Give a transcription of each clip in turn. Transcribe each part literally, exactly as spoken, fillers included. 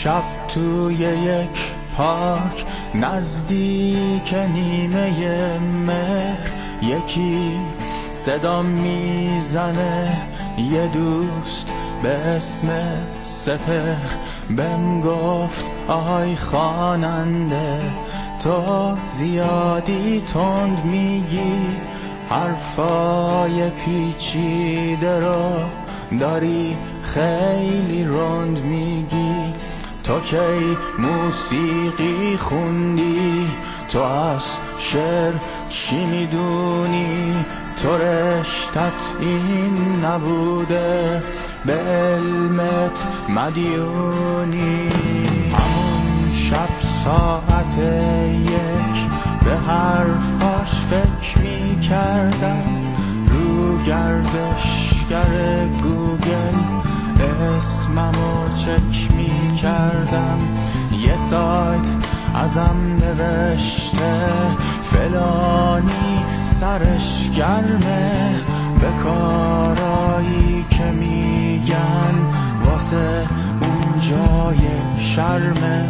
شب توی یک پارک نزدیک نیمه مهر یکی صدا میزنه، یه دوست به اسم سپهر. بهم گفت آی خواننده تو زیادی تند میگی، حرفای پیچیده رو داری خیلی رند میگی. تو کی موسیقی خوندی؟ تو از شعر چی میدونی؟ تو رشتت این نبوده، به علمت مدیونی. همون شب ساعت یک به حرفاش فکر میکردم، رو گردشگر گوگل اسممو چک میکردم. یه سایت ازم نوشته فلانی سرش گرمه، به کارایی که میگن واسه اون جای شرمه.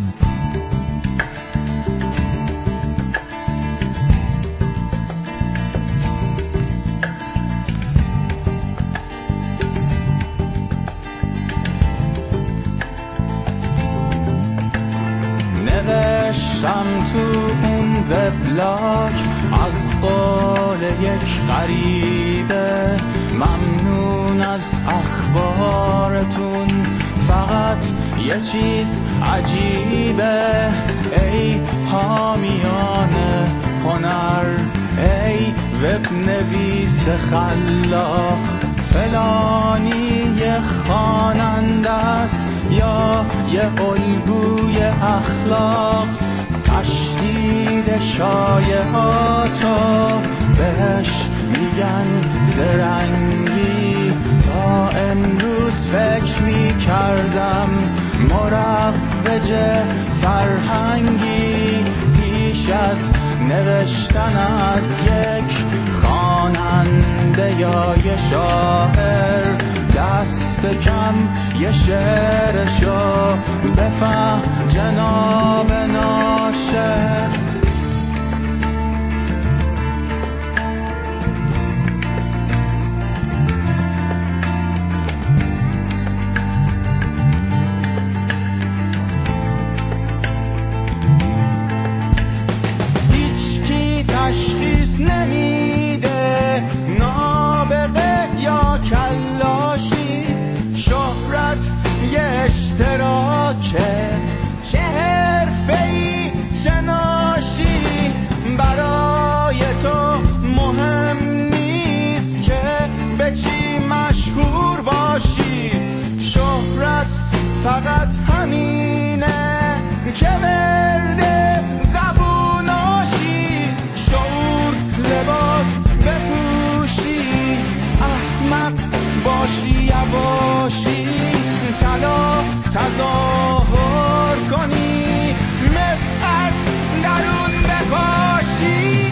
نوشتم تو اون وبلاگ از قول یک غریبه، ممنون از اخبارتون، فقط یه چیز عجیبه. ای حامیان هنر، ای وب نویس خلاق، فلانی یه خواننده است یا یه الگوی اخلاق؟ تشدید شایعاتو بهش میگن زرنگی. تا امروز فکر میکردم مروج فرهنگی، پیش از نوشتن از یک خواننده یا یه شاعر دست کم یه شعرشو بفهم جناب ناشر. هیچکی تشخیص نمیده نابغه یا کلاشی، شهرت یه اشتراکه، چه حرفه‌ای چه ناشی. برای تو مهم نیست که به چی مشهور باشی، شهرت فقط همینه که ورد زبوناشی. شعور لباس بپوشی، احمق باشی یواشی، طلا تظاهر کنی، مثل از درون بپاشی.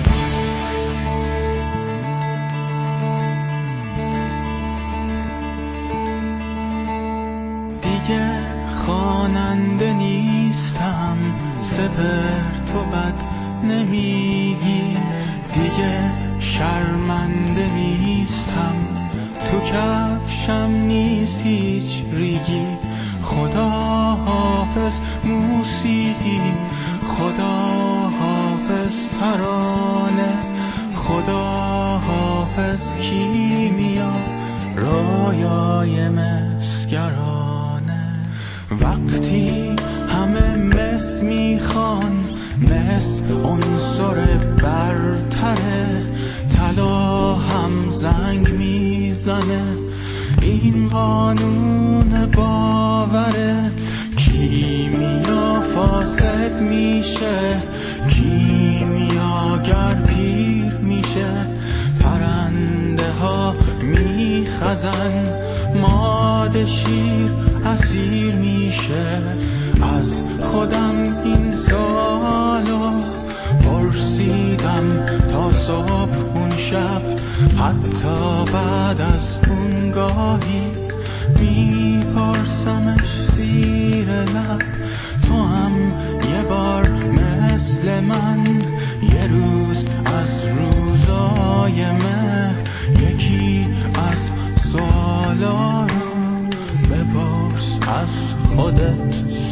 دیگه خواننده نیستم سپهر، تو بد نمیگی. دیگه شرمنده نیستم، تو کفشم نیست هیچ ریگی. خدا حافظ موسیقی، خدا حافظ ترانه، خدا حافظ کیمیا، رویای مسگرانه. وقتی همه مس میخوان، مس عنصر برتره، طلا هم زنگ میزنه، این قانون باوره. کیمیا فاسد میشه، کیمیاگر پیر میشه، پرنده ها میخزن، ماده شیر اسیر میشه. از خودم این سوالو پرسیدم تا صبح اون شب، حتی بعد از اون گاهی میپرسمش زیر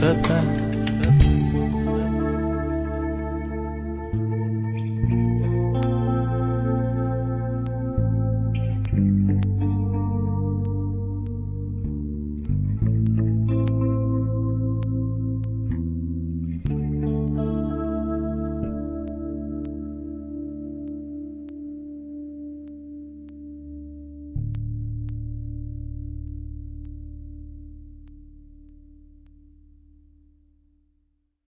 فرصت نه